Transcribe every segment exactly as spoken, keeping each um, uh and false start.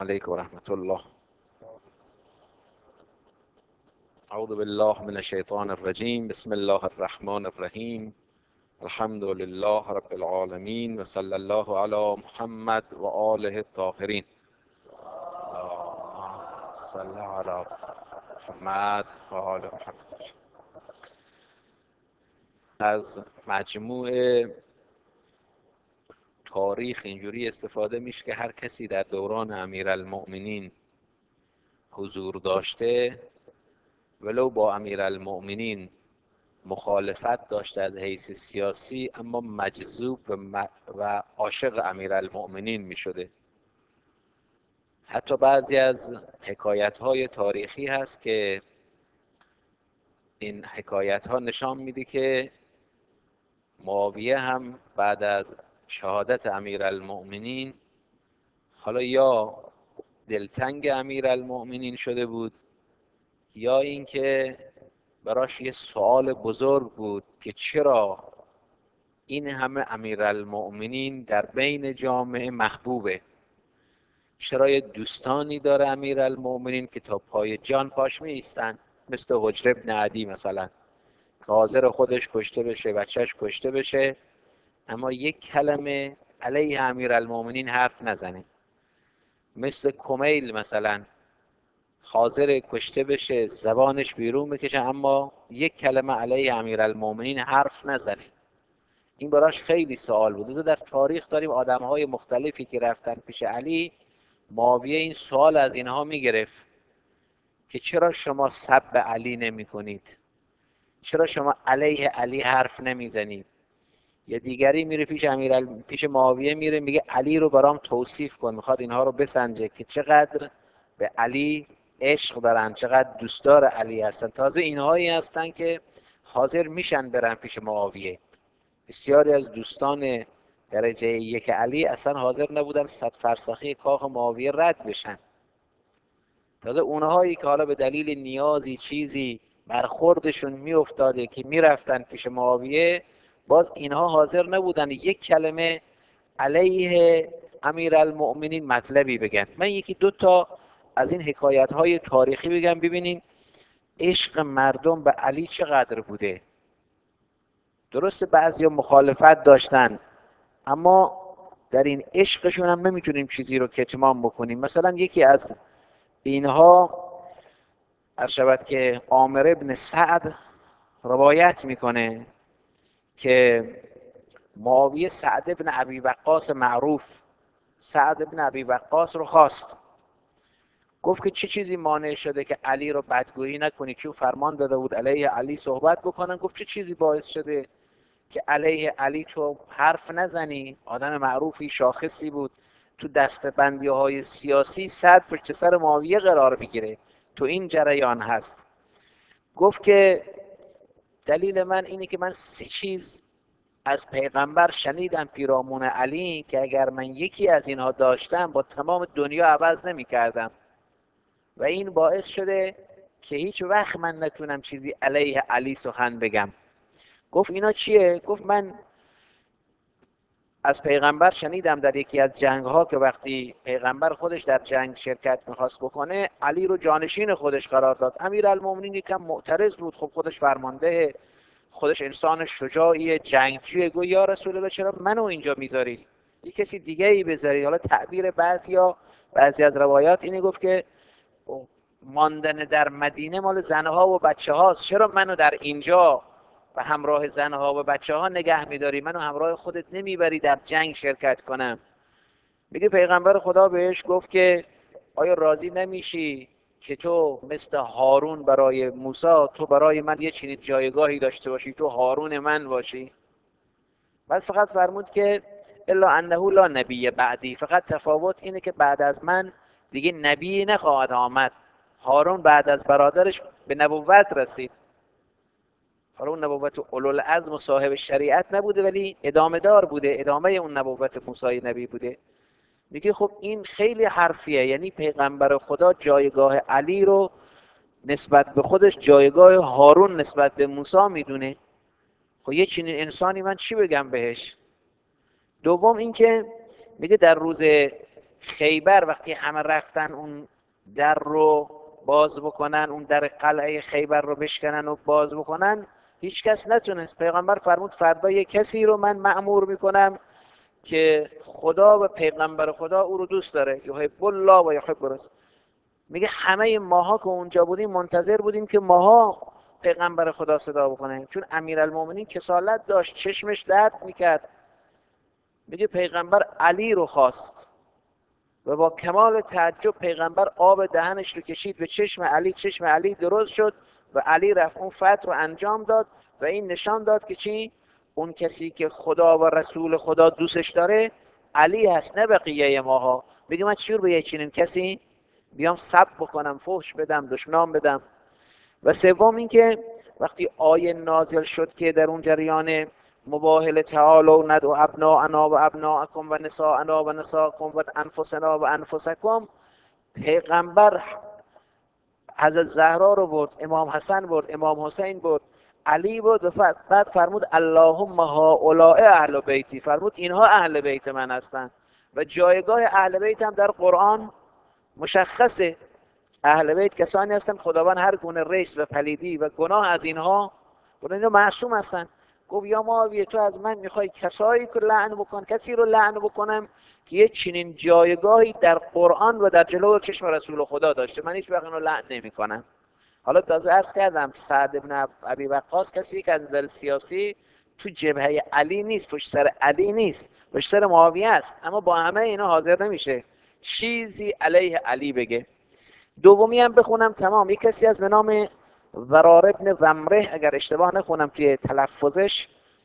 علیکم و رحمت الله. اعوذ بالله من الشیطان الرجیم. بسم الله الرحمن الرحیم. الحمد لله رب العالمین و صلی الله علی محمد و آله الطاهرین. اللهم صل علی محمد و آل محمد. از مجموع تاریخ اینجوری استفاده میشه که هر کسی در دوران امیرالمؤمنین حضور داشته، ولو با امیرالمؤمنین مخالفت داشته از حیث سیاسی، اما مجذوب و, م... و عاشق امیرالمؤمنین می شده. حتی بعضی از حکایت های تاریخی هست که این حکایت ها نشان میده که معاویه هم بعد از شهادت امیرالمؤمنین حالا یا دلتنگ امیرالمؤمنین شده بود، یا اینکه براش یه سوال بزرگ بود که چرا این همه امیرالمؤمنین در بین جامعه محبوبه، چرا یه دوستانی داره امیرالمؤمنین که تا پای جان پاش می ایستن، مثل حجر ابن عدی مثلا که حاضر خودش کشته بشه، بچهش کشته بشه، اما یک کلمه علیه امیرالمؤمنین حرف نزنه. مثل کمیل مثلا حاضر کشته بشه، زبانش بیرون بکشه، اما یک کلمه علیه امیرالمؤمنین حرف نزنه. این براش خیلی سوال بود. در تاریخ داریم آدم‌های مختلفی که رفتن پیش علی. معاویه این سوال از اینها میگرفت که چرا شما سب علی نمی کنید؟ چرا شما علیه علی حرف نمیزنید؟ یا دیگری میره پیش امیر پیش معاویه میره میگه علی رو برام توصیف کن، میخواد اینها رو بسنجه که چقدر به علی عشق دارن، چقدر دوستدار علی هستن. تازه اینهایی هستن که حاضر میشن برن پیش معاویه. بسیاری از دوستان درجه یک علی اصلا حاضر نبودن صد فرسخی کاخ معاویه رد بشن. تازه اونهایی که حالا به دلیل نیازی چیزی برخوردشون میافتاده که میرفتن پیش معاویه، باز اینها حاضر نبودن یک کلمه علیه امیرالمؤمنین مطلبی بگن. من یکی دو تا از این حکایت های تاریخی بگم ببینین عشق مردم به علی چقدر بوده. درسته بعضیا مخالفت داشتن، اما در این عشقشون هم نمیتونیم چیزی رو کتمان بکنیم. مثلا یکی از اینها عرض شود که عامر ابن سعد روایت میکنه که معاویه سعد ابن ابی وقاص معروف، سعد ابن ابی وقاص رو خواست، گفت که چه چی چیزی مانع شده که علی رو بدگویی نکنی؟ چون فرمان داده بود علیه علی صحبت بکنن. گفت چه چی چیزی باعث شده که علیه علی تو حرف نزنی؟ آدم معروفی شاخصی بود، تو دستبندی های سیاسی صد پشت سر معاویه قرار بگیره، تو این جریان هست. گفت که دلیل من اینه که من سه چیز از پیغمبر شنیدم پیرامون علی که اگر من یکی از اینها داشتم با تمام دنیا عوض نمی کردم و این باعث شده که هیچ وقت من نتونم چیزی علیه علی سخن بگم. گفت اینا چیه؟ گفت من از پیغمبر شنیدم در یکی از جنگ ها که وقتی پیغمبر خودش در جنگ شرکت میخواست بکنه، علی رو جانشین خودش قرار داد. امیرالمؤمنین یکم معترض بود، خب خودش فرمانده، خودش انسان شجاعی، جنگجوی. گفت یا رسول الله چرا منو اینجا میذاری؟ یک کسی دیگه ای بذاری. حالا تعبیر بعضیا بعضی از روایات اینه، گفت که ماندن در مدینه مال زنها و بچه هاست، چرا منو در اینجا و همراه زنها و بچه ها نگه میداری؟ منو همراه خودت نمیبری در جنگ شرکت کنم؟ میگه پیغمبر خدا بهش گفت که آیا راضی نمیشی که تو مثل هارون برای موسی، تو برای من یه چنین جایگاهی داشته باشی، تو هارون من باشی؟ بعد فقط فرمود که الا انه لا نبی بعدی، فقط تفاوت اینه که بعد از من دیگه نبی نخواهد آمد. هارون بعد از برادرش به نبوت رسید. حالا اون نبوت اولوالعزم و صاحب شریعت نبوده، ولی ادامه دار بوده، ادامه اون نبوت موسی نبی بوده. میگه خب این خیلی حرفیه، یعنی پیغمبر خدا جایگاه علی رو نسبت به خودش جایگاه هارون نسبت به موسی میدونه. خب یه چنین انسانی من چی بگم بهش؟ دوم اینکه میگه در روز خیبر وقتی همه رفتن اون در رو باز بکنن، اون در قلعه خیبر رو بشکنن و باز بکنن، هیچ کس نتونست. پیغمبر فرمود فردا یک کسی رو من مأمور میکنم که خدا و پیغمبر خدا او رو دوست داره، یحب الله و یحب رسول. میگه همه ماها که اونجا بودیم منتظر بودیم که ماها پیغمبر خدا صدا بکنه، چون امیرالمومنین کسالت داشت، چشمش درد میکرد. میگه پیغمبر علی رو خواست و با کمال تعجب پیغمبر آب دهنش رو کشید به چشم علی، چشم علی درست شد و علی رفت اون فتح رو انجام داد و این نشان داد که چی؟ اون کسی که خدا و رسول خدا دوستش داره علی هست، نه بقیه ماها. میگه من چجور به یه چنین کسی بیام سب بکنم، فحش بدم، دشنام بدم؟ و سوم این که وقتی آیه نازل شد که در اون جریان مباهله تعالوا ندعو ابناءنا و ابناءکم و نساءنا و نساءکم و انفسنا و انفسکم، پیغمبر حضرت زهرا رو برد، امام حسن برد، امام حسین برد، علی برد و بعد فرمود اللهم هؤلاء اهل بیتی، فرمود اینها اهل بیت من هستند. و جایگاه اهل بیت هم در قرآن مشخصه. اهل بیت کسانی هستند خداوند هر گونه ریش و پلیدی و گناه از اینها و اینها معصوم هستند. گفت یا معاویه تو از من میخوای کسایی که لعن بکن، کسی رو لعن بکنم که یه چنین جایگاهی در قرآن و در جلو چشم رسول خدا داشته؟ من هیچ وقت اینو لعن نمیکنم. حالا تازه عرض کردم سعد بن ابی وقاص کسی که از نظر سیاسی تو جبهه علی نیست، پشت سر علی نیست، پشت سر معاویه است، اما با همه اینا حاضر نمیشه چیزی علیه علی بگه. دومی هم بخونم تمام، یک کسی از به نام ضرار ابن ضمره، اگر اشتباه نخونم توی تلفظش.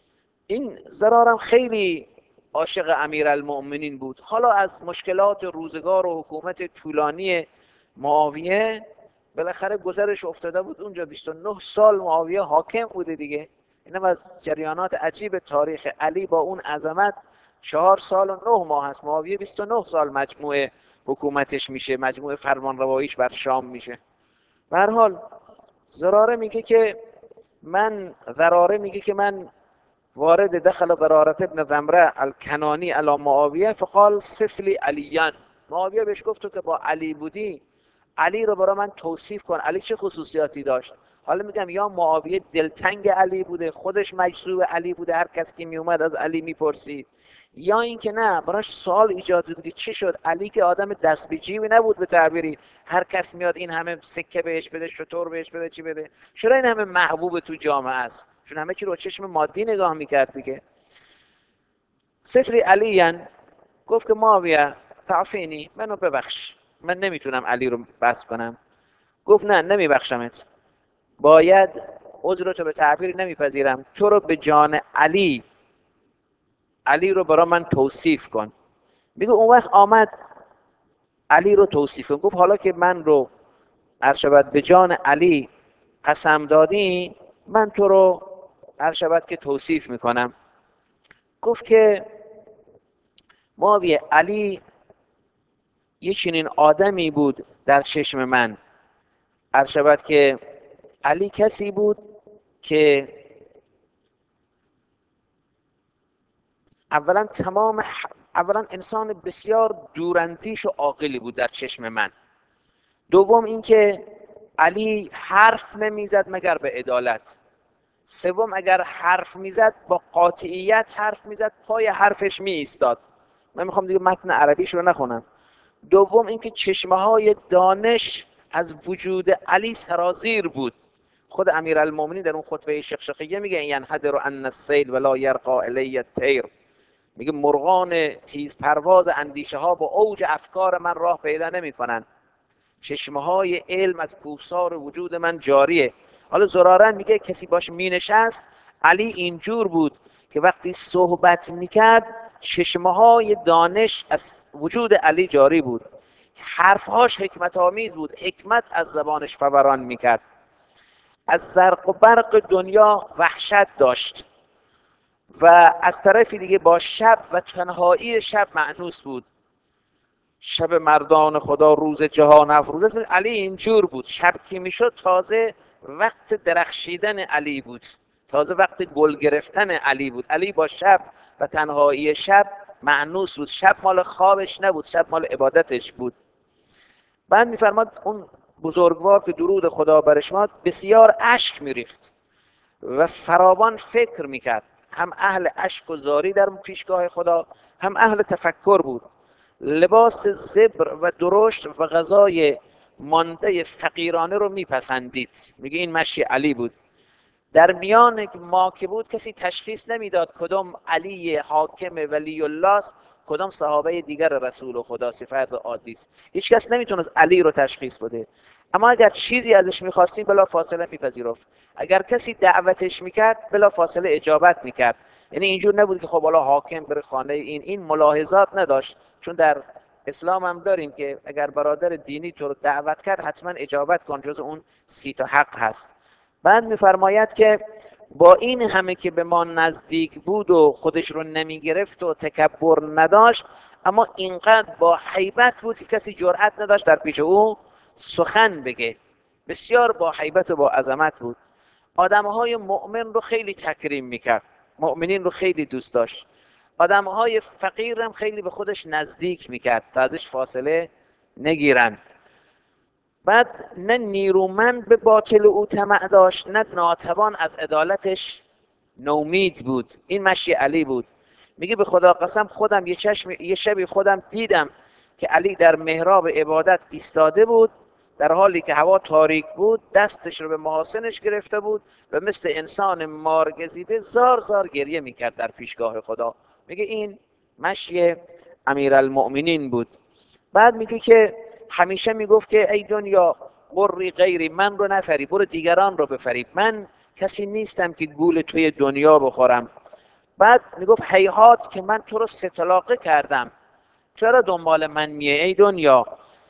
این ضرارم خیلی عاشق امیرالمؤمنین بود. حالا از مشکلات روزگار و حکومت طولانی معاویه بالاخره گذرش افتاده بود اونجا. بیست و نه سال معاویه حاکم بوده دیگه. اینم از جریانات عجیب تاریخ. علی با اون عظمت چهار سال و نه ماه هست، معاویه بیست و نه سال مجموعه حکومتش میشه، مجموعه فرمانرواییش بر شام میشه. به هر حال زراره میگه که من ضراره میگه که من وارد دخل ضرارت ابن ضمره الکنانی علی معاویه فقال صفلی علیان. معاویه بهش گفت تو که با علی بودی علی رو برای من توصیف کن، علی چه خصوصیاتی داشت؟ حالا میگم یا معاویه دلتنگ علی بوده، خودش مجذوب علی بوده، هر کس که میومد از علی میپرسید، یا اینکه نه براش سوال ایجاد بود که چی شد؟ علی که آدم دست به جیبی نبود به تعبیری، هر کس میاد این همه سکه بهش بده، شطور بهش بده، چی بده، چرا این همه محبوب تو جامعه است؟ چون همه چی رو چشم مادی نگاه میکرد دیگه. صفری علیان گفت که معاویه تعفینی، منو ببخش، من نمیتونم علی رو بس کنم. گفت نه نمیبخشمت، باید عذرتو به تعبیر نمیپذیرم، تو رو به جان علی، علی رو برای من توصیف کن. میگه اون وقت آمد علی رو توصیف کن. گفت حالا که من رو عرشبت به جان علی قسم دادی، من تو رو عرشبت که توصیف میکنم. گفت که معاویه علی یه چنین آدمی بود در چشم من، عرشبت که علی کسی بود که اولا تمام اولا انسان بسیار دوراندیش و عاقلی بود در چشم من. دوم اینکه علی حرف نمیزد مگر به عدالت. سوم اگر حرف میزد با قاطعیت حرف میزد، پای حرفش می ایستاد. من میخوام دیگه متن عربیش رو نخونم. دوم اینکه چشمه های دانش از وجود علی سرازیر بود. خود امیرالمومنین در اون خطبه شقشقیه میگه ینحدر عن السیل ولا یرقى الی الطیر، میگه مرغان تیز پرواز اندیشه ها با اوج افکار من راه پیدا نمی کنن، چشمه های علم از کوهسار وجود من جاریه. حالا زراره میگه کسی باش می نشست، علی اینجور بود که وقتی صحبت میکرد چشمه های دانش از وجود علی جاری بود، حرفهاش حکمت آمیز بود، حکمت از زبانش فوران میکرد. از زرق و برق دنیا وحشت داشت و از طرفی دیگه با شب و تنهایی شب مأنوس بود. شب مردان خدا روز جهان افروز. علی اینجور بود، شب که میشد تازه وقت درخشیدن علی بود، تازه وقت گل گرفتن علی بود. علی با شب و تنهایی شب مأنوس بود، شب مال خوابش نبود، شب مال عبادتش بود. بعد میفرماد اون بزرگوار که درود خدا برش باد بسیار اشک میریخت و فراوان فکر میکرد، هم اهل اشک و زاری در پیشگاه خدا، هم اهل تفکر بود. لباس زبر و درشت و غذای مانده فقیرانه رو میپسندید. میگه این مشی علی بود. در میان ما که بود کسی تشخیص نمیداد کدام علی حاکم ولی الله است، کدام صحابه دیگر رسول خدا صفت عادی است. هیچ کس نمیتونست علی رو تشخیص بده. اما اگر چیزی ازش میخواستیم بلا فاصله میپذیرفت. اگر کسی دعوتش میکرد بلا فاصله اجابت میکرد. یعنی اینجور نبود که خب حالا حاکم بره خانه این این ملاحظات نداشت. چون در اسلام هم داریم که اگر برادر دینی تو رو دعوت کرد حتما اجابت کن، جز اون سی تا حق هست. بعد میفرماید که با این همه که به ما نزدیک بود و خودش رو نمی گرفت و تکبر نداشت، اما اینقدر با هیبت بود که کسی جرأت نداشت در پیش او سخن بگه. بسیار با هیبت و با عظمت بود. آدمهای مؤمن رو خیلی تکریم میکرد، مؤمنین رو خیلی دوست داشت. آدمهای فقیر هم خیلی به خودش نزدیک میکرد تا ازش فاصله نگیرن. بعد نه نیرومند به باطل او طمع داشت، نه ناتوان از عدالتش نومید بود. این مشی علی بود. میگه به خدا قسم خودم یه چشم یه شبی خودم دیدم که علی در محراب عبادت ایستاده بود، در حالی که هوا تاریک بود، دستش رو به محاسنش گرفته بود و مثل انسان مارگزیده زار زار گریه میکرد در پیشگاه خدا. میگه این مشی امیرالمؤمنین بود. بعد میگه که همیشه میگفت که ای دنیا قری غیری، من رو نفریب، برو دیگران رو بفریب، من کسی نیستم که گول توی دنیا بخورم. بعد میگفت هیهات که من تو رو ستلاقه کردم، چرا دنبال من میه ای دنیا؟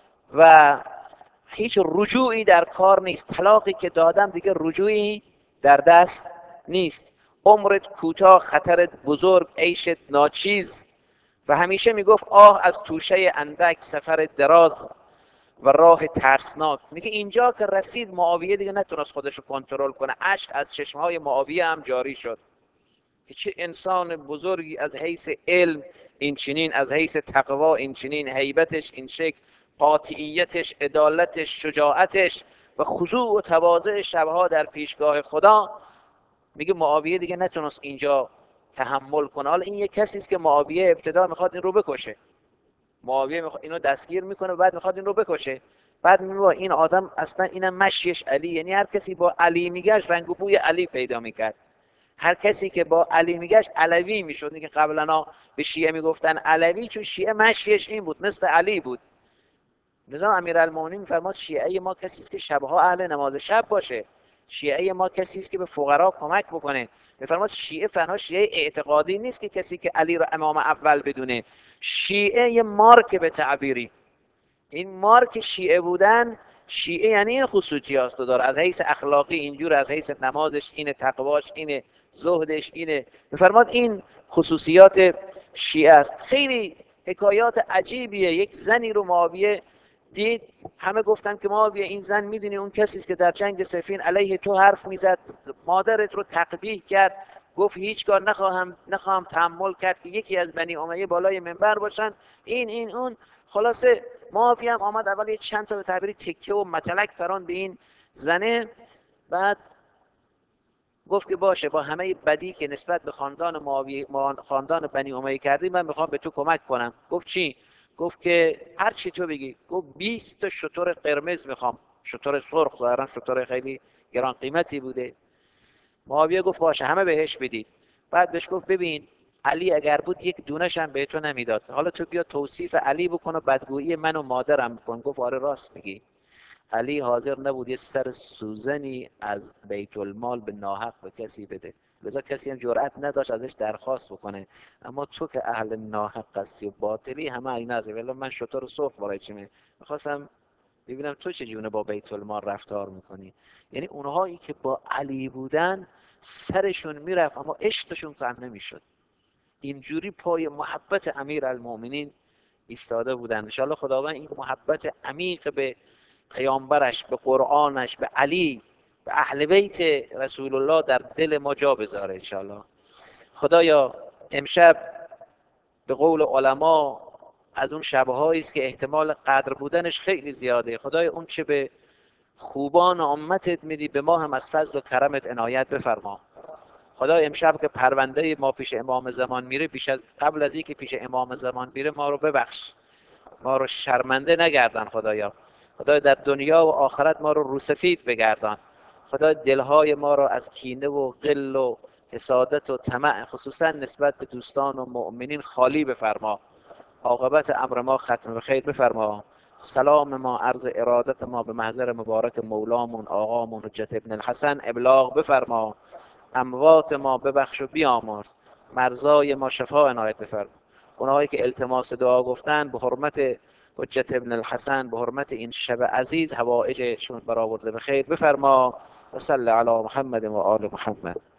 و هیچ رجوعی در کار نیست، طلاقی که دادم دیگه رجوعی در دست نیست. عمرت کوتاه، خطرت بزرگ، عیشت ناچیز. و همیشه میگفت آه از توشه اندک، سفر دراز و راه ترسناک. میگه اینجا که رسید معاویه دیگه نتونست خودش رو کنترل کنه، اشک از چشمهای معاویه هم جاری شد که چه انسان بزرگی، از حیث علم این چنین، از حیث تقوا این چنین، هیبتش این شکل، قاطعیتش، عدالتش، شجاعتش و خضوع و تواضع شبها در پیشگاه خدا. میگه معاویه دیگه نتونست اینجا تحمل کنه. حالا این یک کسی است که معاویه ابتدا میخواد این رو بکشه، معاویه میخواد اینو دستگیر میکنه و بعد میخواد این رو بکشه. بعد میگه این آدم اصلا اینم مشیش علی، یعنی هر کسی با علی میگشت رنگ و بوی علی پیدا میکرد. هر کسی که با علی میگشت علوی میشد. که قبلا به شیعه میگفتن علوی، چون شیعه مشیش این بود، مثل علی بود. نظام امیرالمومنین میفرماد شیعه ما کسی است که شبها اهل نماز شب باشه، شیعه ما کسی است که به فقرا کمک بکنه. میفرماد شیعه فنها شیعه اعتقادی نیست که کسی که علی را امام اول بدونه. شیعه یه مارک به تعبیری، این مارک شیعه بودن، شیعه یعنی این خصوصیات رو داره، از حیث اخلاقی اینجور، از حیث نمازش اینه، تقواش اینه، زهدش اینه. میفرماد این خصوصیات شیعه است. خیلی حکایات عجیبیه. یک زنی رو معاویه دید، همه گفتن که معاویه این زن میدونی اون کسی است که در جنگ صفین علیه تو حرف میزد، مادرت رو تقبیح کرد. گفت هیچگاه نخواهم نخواهم تحمل کرد که یکی از بنی امیه بالای منبر باشن، این این اون. خلاصه معاویه هم آمد اول یه چند تا به تعبیری تکه و متلک فران به این زنه. بعد گفت که باشه، با همه بدی که نسبت به خاندان معاویه، خاندان بنی امیه کردی، من میخوام به تو کمک کنم. گفت چی؟ گفت که هر چی تو بگی. گفت بیست تا شتر قرمز میخوام، شتر سرخ، ظاهرا شتر خیلی گران قیمتی بوده. معاویه گفت باشه، همه بهش بدید. بعد بهش گفت ببین علی اگر بود یک دونش هم به تو نمیداد، حالا تو بیا توصیف علی بکن و بدگویی من و مادرم بکن. گفت آره راست میگی، علی حاضر نبود یه سر سوزنی از بیت المال به ناحق به کسی بده، لذا کسی هم جرأت نداشت ازش درخواست بکنه. اما تو که اهل ناحق هستی و باطلی، همه اینا از ولی من شطور سرخ برای چی می میخواستم ببینم تو چجونه با بیت المال رفتار میکنی. یعنی اونهایی که با علی بودن سرشون میرفت اما عشقشون کم نمیشد. اینجوری پای محبت امیرالمومنین ایستاده بودن. ان شاءالله خداوند این محبت عمیق به پیامبرش، به قرآنش، به علی، به اهل بیت رسول الله در دل ما جا بذاره ان شاءالله. خدایا امشب به قول علما از اون شبهایی است که احتمال قدر بودنش خیلی زیاده. خدای اون چه به خوبان امتت میدی به ما هم از فضل و کرمت عنایت بفرما. خدا امشب که پرونده ما پیش امام زمان میره، پیش از قبل از اینکه پیش امام زمان میره ما رو ببخش، ما رو شرمنده نگردان خدایا. خدا در دنیا و آخرت ما رو روسفید بگردان. خدا دلهای ما رو از کینه و غل و حسادت و طمع خصوصا نسبت به دوستان و مؤمنین خالی بفرما. عاقبت امر ما ختم به خیر بفرما. سلام ما عرض ارادت ما به محضر مبارک مولامون آقامون حجت ابن الحسن ابلاغ بفرما. اموات ما ببخش و بیامرز، مرزای ما شفا عنایت بفرما. اونهایی که التماس دعا گفتن به حرمت حجت ابن الحسن، به حرمت این شب عزیز، حوائجشون برآورده به خیر بفرما. و صلی علی محمد و آل محمد.